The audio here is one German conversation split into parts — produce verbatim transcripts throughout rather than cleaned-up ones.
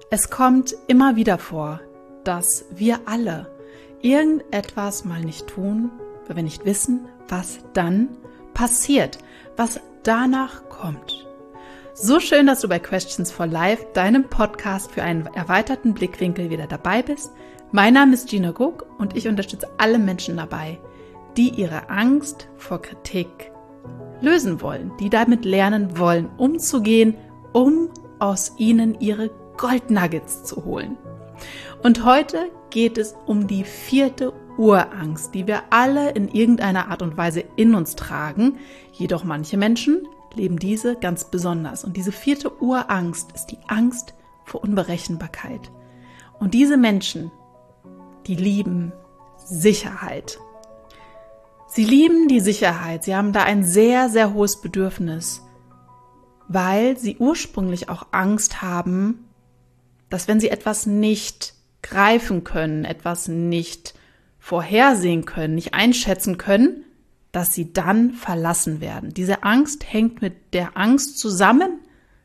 Es kommt immer wieder vor, dass wir alle irgendetwas mal nicht tun, weil wir nicht wissen, was dann passiert, was danach kommt. So schön, dass du bei Questions for Life, deinem Podcast für einen erweiterten Blickwinkel, wieder dabei bist. Mein Name ist Gina Guck und ich unterstütze alle Menschen dabei, die ihre Angst vor Kritik lösen wollen, die damit lernen wollen, umzugehen, um aus ihnen ihre Goldnuggets zu holen. Und heute geht es um die vierte Urangst, die wir alle in irgendeiner Art und Weise in uns tragen. Jedoch manche Menschen leben diese ganz besonders. Und diese vierte Urangst ist die Angst vor Unberechenbarkeit. Und diese Menschen, die lieben Sicherheit. Sie lieben die Sicherheit. Sie haben da ein sehr, sehr hohes Bedürfnis, weil sie ursprünglich auch Angst haben, dass wenn sie etwas nicht greifen können, etwas nicht vorhersehen können, nicht einschätzen können, dass sie dann verlassen werden. Diese Angst hängt mit der Angst zusammen,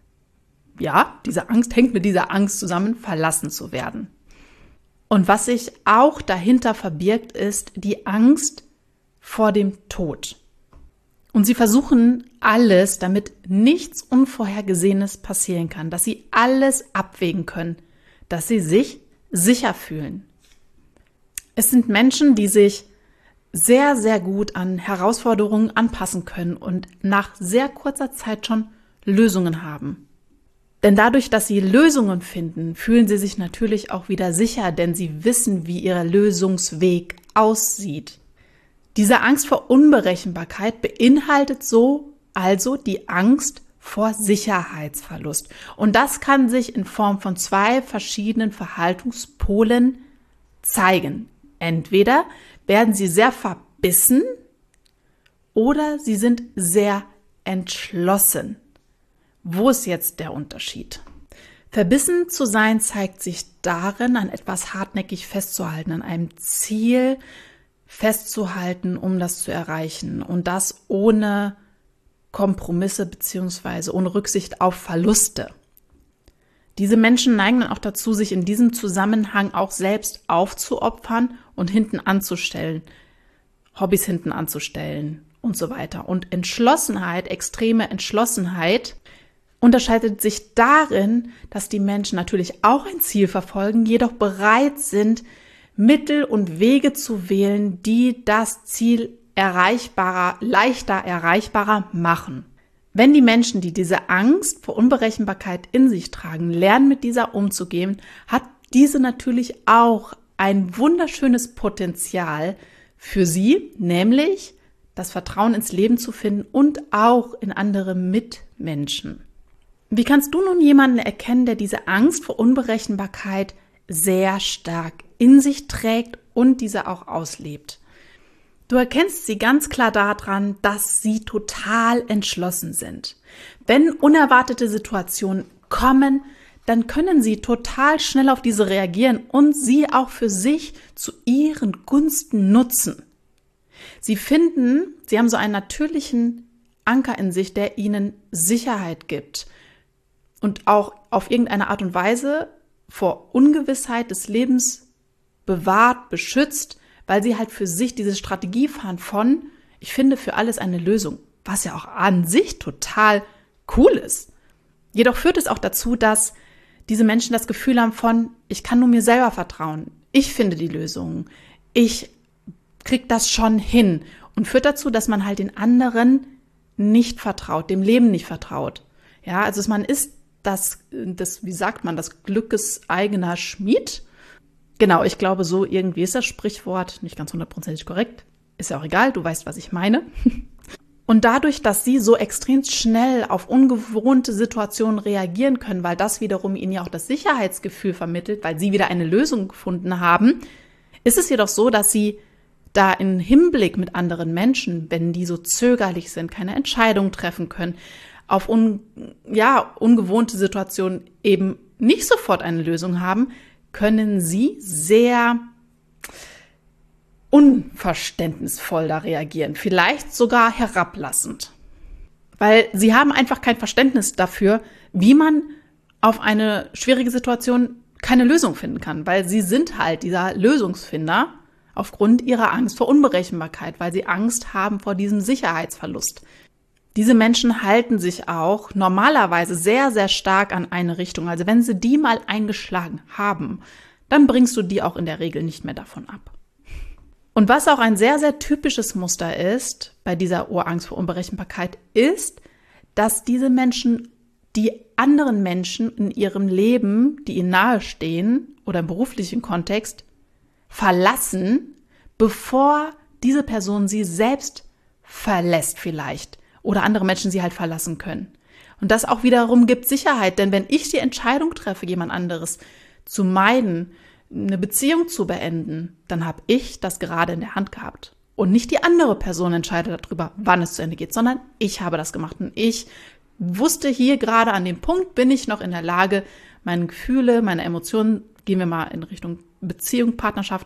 ja, diese Angst hängt mit dieser Angst zusammen, verlassen zu werden. Und was sich auch dahinter verbirgt, ist die Angst vor dem Tod. Und sie versuchen alles, damit nichts Unvorhergesehenes passieren kann, dass sie alles abwägen können, dass sie sich sicher fühlen. Es sind Menschen, die sich sehr, sehr gut an Herausforderungen anpassen können und nach sehr kurzer Zeit schon Lösungen haben. Denn dadurch, dass sie Lösungen finden, fühlen sie sich natürlich auch wieder sicher, denn sie wissen, wie ihr Lösungsweg aussieht. Diese Angst vor Unberechenbarkeit beinhaltet so also die Angst vor Sicherheitsverlust. Und das kann sich in Form von zwei verschiedenen Verhaltenspolen zeigen. Entweder werden sie sehr verbissen oder sie sind sehr entschlossen. Wo ist jetzt der Unterschied? Verbissen zu sein zeigt sich darin, an etwas hartnäckig festzuhalten, an einem Ziel festzuhalten, um das zu erreichen. Und das ohne Kompromisse bzw. ohne Rücksicht auf Verluste. Diese Menschen neigen dann auch dazu, sich in diesem Zusammenhang auch selbst aufzuopfern und hinten anzustellen, Hobbys hinten anzustellen und so weiter. Und Entschlossenheit, extreme Entschlossenheit, unterscheidet sich darin, dass die Menschen natürlich auch ein Ziel verfolgen, jedoch bereit sind, Mittel und Wege zu wählen, die das Ziel erreichbarer, leichter erreichbarer machen. Wenn die Menschen, die diese Angst vor Unberechenbarkeit in sich tragen, lernen, mit dieser umzugehen, hat diese natürlich auch ein wunderschönes Potenzial für sie, nämlich das Vertrauen ins Leben zu finden und auch in andere Mitmenschen. Wie kannst du nun jemanden erkennen, der diese Angst vor Unberechenbarkeit sehr stark in sich trägt und diese auch auslebt? Du erkennst sie ganz klar daran, dass sie total entschlossen sind. Wenn unerwartete Situationen kommen, dann können sie total schnell auf diese reagieren und sie auch für sich zu ihren Gunsten nutzen. Sie finden, sie haben so einen natürlichen Anker in sich, der ihnen Sicherheit gibt und auch auf irgendeine Art und Weise vor Ungewissheit des Lebens bewahrt, beschützt, weil sie halt für sich diese Strategie fahren von, ich finde für alles eine Lösung, was ja auch an sich total cool ist. Jedoch führt es auch dazu, dass diese Menschen das Gefühl haben von, ich kann nur mir selber vertrauen, ich finde die Lösung, ich krieg das schon hin und führt dazu, dass man halt den anderen nicht vertraut, dem Leben nicht vertraut. Ja, also man ist das, das, wie sagt man, das Glückes eigener Schmied. Genau, ich glaube, so irgendwie ist das Sprichwort nicht ganz hundertprozentig korrekt. Ist ja auch egal, du weißt, was ich meine. Und dadurch, dass sie so extrem schnell auf ungewohnte Situationen reagieren können, weil das wiederum ihnen ja auch das Sicherheitsgefühl vermittelt, weil sie wieder eine Lösung gefunden haben, ist es jedoch so, dass sie da im Hinblick mit anderen Menschen, wenn die so zögerlich sind, keine Entscheidung treffen können, auf un, ja, ungewohnte Situationen eben nicht sofort eine Lösung haben, können sie sehr unverständnisvoll da reagieren, vielleicht sogar herablassend. Weil sie haben einfach kein Verständnis dafür, wie man auf eine schwierige Situation keine Lösung finden kann, weil sie sind halt dieser Lösungsfinder aufgrund ihrer Angst vor Unberechenbarkeit, weil sie Angst haben vor diesem Sicherheitsverlust. Diese Menschen halten sich auch normalerweise sehr, sehr stark an eine Richtung. Also wenn sie die mal eingeschlagen haben, dann bringst du die auch in der Regel nicht mehr davon ab. Und was auch ein sehr, sehr typisches Muster ist bei dieser Urangst vor Unberechenbarkeit, ist, dass diese Menschen die anderen Menschen in ihrem Leben, die ihnen nahestehen oder im beruflichen Kontext, verlassen, bevor diese Person sie selbst verlässt vielleicht oder andere Menschen sie halt verlassen können. Und das auch wiederum gibt Sicherheit, denn wenn ich die Entscheidung treffe, jemand anderes zu meiden, eine Beziehung zu beenden, dann habe ich das gerade in der Hand gehabt. Und nicht die andere Person entscheidet darüber, wann es zu Ende geht, sondern ich habe das gemacht. Und ich wusste hier gerade an dem Punkt, bin ich noch in der Lage, meine Gefühle, meine Emotionen, gehen wir mal in Richtung Beziehung, Partnerschaft,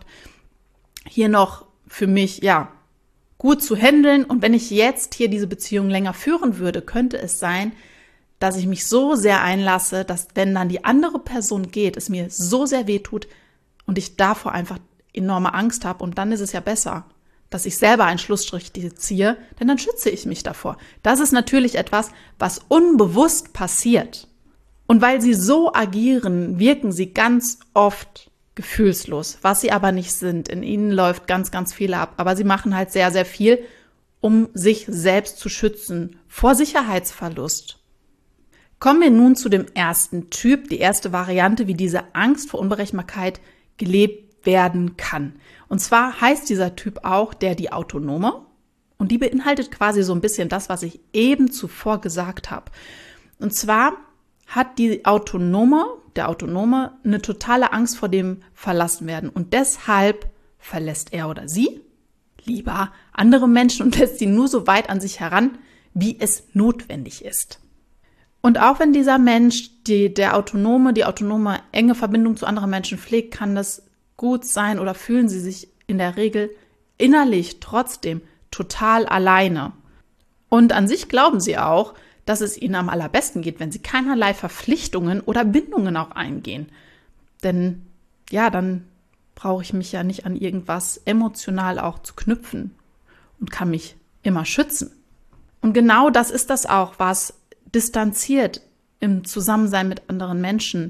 hier noch für mich, ja, gut zu handeln. Und wenn ich jetzt hier diese Beziehung länger führen würde, könnte es sein, dass ich mich so sehr einlasse, dass wenn dann die andere Person geht, es mir so sehr wehtut und ich davor einfach enorme Angst habe. Und dann ist es ja besser, dass ich selber einen Schlussstrich ziehe, denn dann schütze ich mich davor. Das ist natürlich etwas, was unbewusst passiert. Und weil sie so agieren, wirken sie ganz oft gefühlslos, was sie aber nicht sind. In ihnen läuft ganz, ganz viel ab. Aber sie machen halt sehr, sehr viel, um sich selbst zu schützen vor Sicherheitsverlust. Kommen wir nun zu dem ersten Typ, die erste Variante, wie diese Angst vor Unberechenbarkeit gelebt werden kann. Und zwar heißt dieser Typ auch der die Autonome. Und die beinhaltet quasi so ein bisschen das, was ich eben zuvor gesagt habe. Und zwar hat die Autonome, der Autonome, eine totale Angst vor dem Verlassenwerden. Und deshalb verlässt er oder sie lieber andere Menschen und lässt sie nur so weit an sich heran, wie es notwendig ist. Und auch wenn dieser Mensch, die, der Autonome, die autonome enge Verbindung zu anderen Menschen pflegt, kann das gut sein oder fühlen sie sich in der Regel innerlich trotzdem total alleine. Und an sich glauben sie auch, dass es ihnen am allerbesten geht, wenn sie keinerlei Verpflichtungen oder Bindungen auch eingehen. Denn ja, dann brauche ich mich ja nicht an irgendwas emotional auch zu knüpfen und kann mich immer schützen. Und genau das ist das auch, was distanziert im Zusammensein mit anderen Menschen.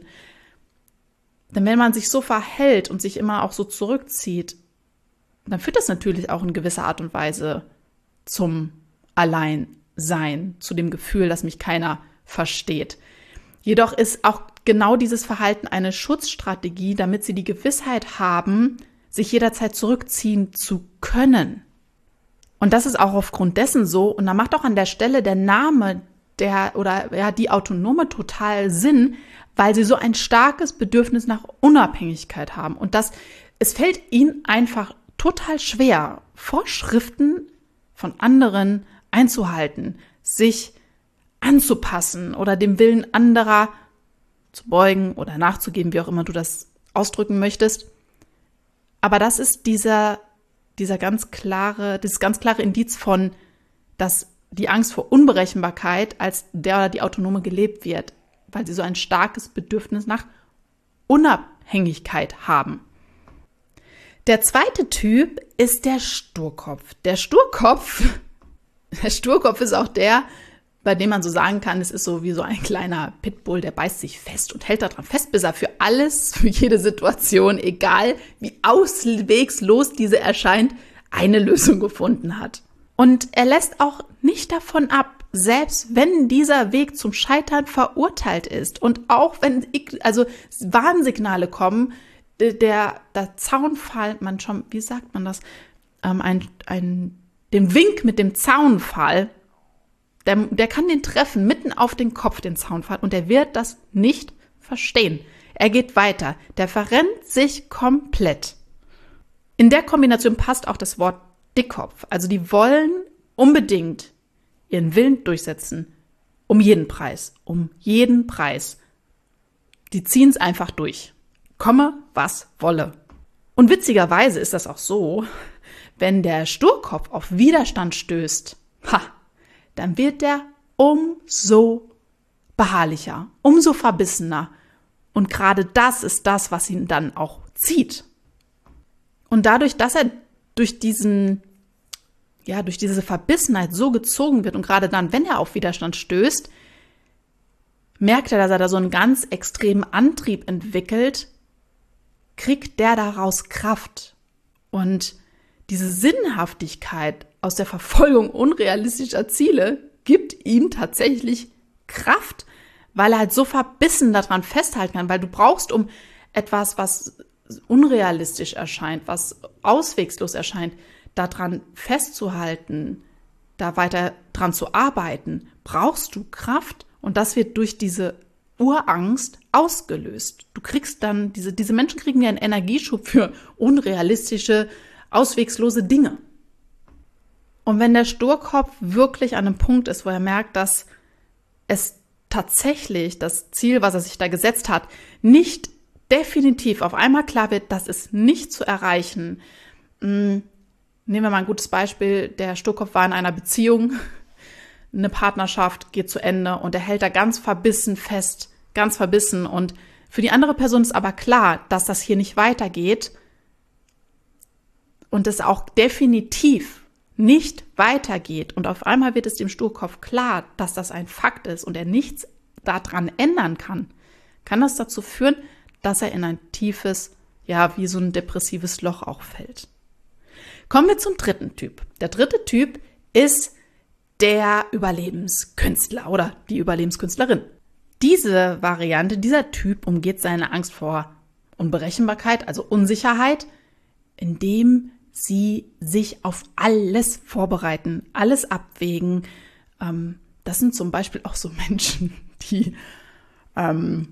Denn wenn man sich so verhält und sich immer auch so zurückzieht, dann führt das natürlich auch in gewisser Art und Weise zum Alleinsein, zu dem Gefühl, dass mich keiner versteht. Jedoch ist auch genau dieses Verhalten eine Schutzstrategie, damit sie die Gewissheit haben, sich jederzeit zurückziehen zu können. Und das ist auch aufgrund dessen so, und da macht auch an der Stelle der Name der oder ja die Autonome total Sinn, weil sie so ein starkes Bedürfnis nach Unabhängigkeit haben. Und das, es fällt ihnen einfach total schwer, Vorschriften von anderen einzuhalten, sich anzupassen oder dem Willen anderer zu beugen oder nachzugeben, wie auch immer du das ausdrücken möchtest. Aber das ist dieser, dieser ganz klare, dieses ganz klare Indiz von, dass die Angst vor Unberechenbarkeit als der oder die Autonome gelebt wird, weil sie so ein starkes Bedürfnis nach Unabhängigkeit haben. Der zweite Typ ist der Sturkopf. Der Sturkopf, der Sturkopf ist auch der, bei dem man so sagen kann, es ist so wie so ein kleiner Pitbull, der beißt sich fest und hält daran fest, bis er für alles, für jede Situation, egal wie auswegslos diese erscheint, eine Lösung gefunden hat. Und er lässt auch nicht davon ab, selbst wenn dieser Weg zum Scheitern verurteilt ist und auch wenn also Warnsignale kommen, der, der Zaunfall, man schon, wie sagt man das, ähm, ein, ein, den Wink mit dem Zaunfall, der, der kann den treffen, mitten auf den Kopf, den Zaunfall, und er wird das nicht verstehen. Er geht weiter, der verrennt sich komplett. In der Kombination passt auch das Wort Dickkopf. Also die wollen unbedingt ihren Willen durchsetzen. Um jeden Preis. Um jeden Preis. Die ziehen es einfach durch. Komme, was wolle. Und witzigerweise ist das auch so, wenn der Sturkopf auf Widerstand stößt, ha, dann wird der umso beharrlicher, umso verbissener. Und gerade das ist das, was ihn dann auch zieht. Und dadurch, dass er durch diesen, ja, durch diese Verbissenheit so gezogen wird und gerade dann, wenn er auf Widerstand stößt, merkt er, dass er da so einen ganz extremen Antrieb entwickelt, kriegt der daraus Kraft. Und diese Sinnhaftigkeit aus der Verfolgung unrealistischer Ziele gibt ihm tatsächlich Kraft, weil er halt so verbissen daran festhalten kann, weil du brauchst, um etwas, was unrealistisch erscheint, was auswegslos erscheint, daran festzuhalten, da weiter dran zu arbeiten, brauchst du Kraft und das wird durch diese Urangst ausgelöst. Du kriegst dann, diese, diese Menschen kriegen ja einen Energieschub für unrealistische, auswegslose Dinge. Und wenn der Sturkopf wirklich an einem Punkt ist, wo er merkt, dass es tatsächlich das Ziel, was er sich da gesetzt hat, nicht definitiv auf einmal klar wird, das ist nicht zu erreichen. Nehmen wir mal ein gutes Beispiel. Der Sturkopf war in einer Beziehung, eine Partnerschaft geht zu Ende und er hält da ganz verbissen fest, ganz verbissen. Und für die andere Person ist aber klar, dass das hier nicht weitergeht und es auch definitiv nicht weitergeht. Und auf einmal wird es dem Sturkopf klar, dass das ein Fakt ist und er nichts daran ändern kann. Kann das dazu führen, dass er in ein tiefes, ja, wie so ein depressives Loch auch fällt. Kommen wir zum dritten Typ. Der dritte Typ ist der Überlebenskünstler oder die Überlebenskünstlerin. Diese Variante, dieser Typ umgeht seine Angst vor Unberechenbarkeit, also Unsicherheit, indem sie sich auf alles vorbereiten, alles abwägen. Ähm, das sind zum Beispiel auch so Menschen, die ähm,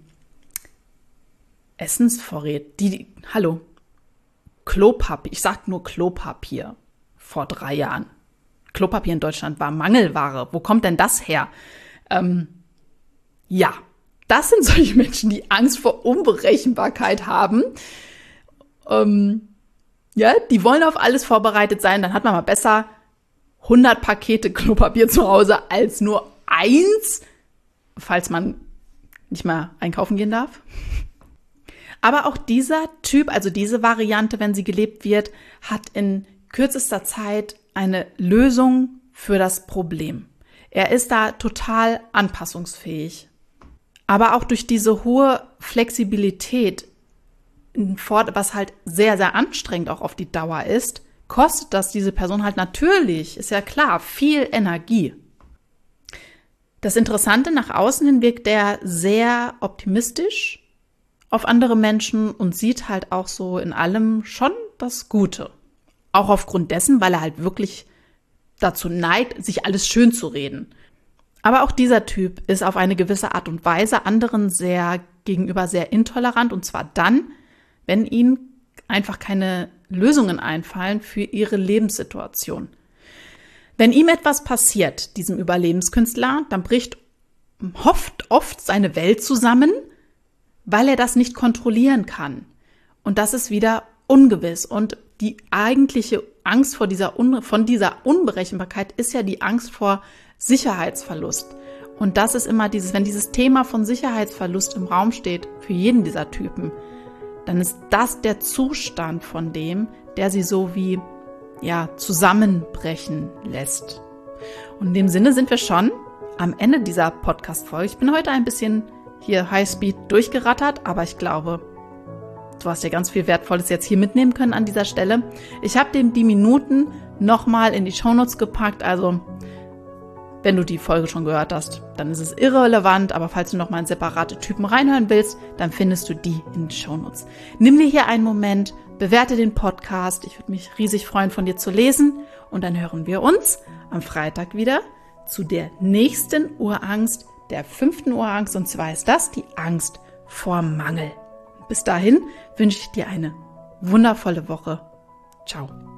Essensvorräte, die, die, hallo, Klopapier, ich sag nur Klopapier vor drei Jahren. Klopapier in Deutschland war Mangelware. Wo kommt denn das her? Ähm, ja, das sind solche Menschen, die Angst vor Unberechenbarkeit haben. Ähm, ja, die wollen auf alles vorbereitet sein. Dann hat man mal besser hundert Pakete Klopapier zu Hause als nur eins, falls man nicht mal einkaufen gehen darf. Aber auch dieser Typ, also diese Variante, wenn sie gelebt wird, hat in kürzester Zeit eine Lösung für das Problem. Er ist da total anpassungsfähig. Aber auch durch diese hohe Flexibilität, was halt sehr, sehr anstrengend auch auf die Dauer ist, kostet das diese Person halt natürlich, ist ja klar, viel Energie. Das Interessante, nach außen hin wirkt er sehr optimistisch auf andere Menschen und sieht halt auch so in allem schon das Gute. Auch aufgrund dessen, weil er halt wirklich dazu neigt, sich alles schön zu reden. Aber auch dieser Typ ist auf eine gewisse Art und Weise anderen sehr gegenüber sehr intolerant und zwar dann, wenn ihnen einfach keine Lösungen einfallen für ihre Lebenssituation. Wenn ihm etwas passiert, diesem Überlebenskünstler, dann bricht oft, oft seine Welt zusammen, weil er das nicht kontrollieren kann. Und das ist wieder ungewiss. Und die eigentliche Angst vor dieser, Un- von dieser Unberechenbarkeit ist ja die Angst vor Sicherheitsverlust. Und das ist immer dieses, wenn dieses Thema von Sicherheitsverlust im Raum steht, für jeden dieser Typen, dann ist das der Zustand von dem, der sie so wie, ja, zusammenbrechen lässt. Und in dem Sinne sind wir schon am Ende dieser Podcast-Folge. Ich bin heute ein bisschen hier Highspeed durchgerattert, aber ich glaube, du hast ja ganz viel Wertvolles jetzt hier mitnehmen können an dieser Stelle. Ich habe dem die Minuten nochmal in die Shownotes gepackt, also wenn du die Folge schon gehört hast, dann ist es irrelevant, aber falls du nochmal in separate Typen reinhören willst, dann findest du die in den Shownotes. Nimm dir hier einen Moment, bewerte den Podcast, ich würde mich riesig freuen, von dir zu lesen und dann hören wir uns am Freitag wieder zu der nächsten Urangst, der fünften Urangst, und zwar ist das die Angst vor Mangel. Bis dahin wünsche ich dir eine wundervolle Woche. Ciao.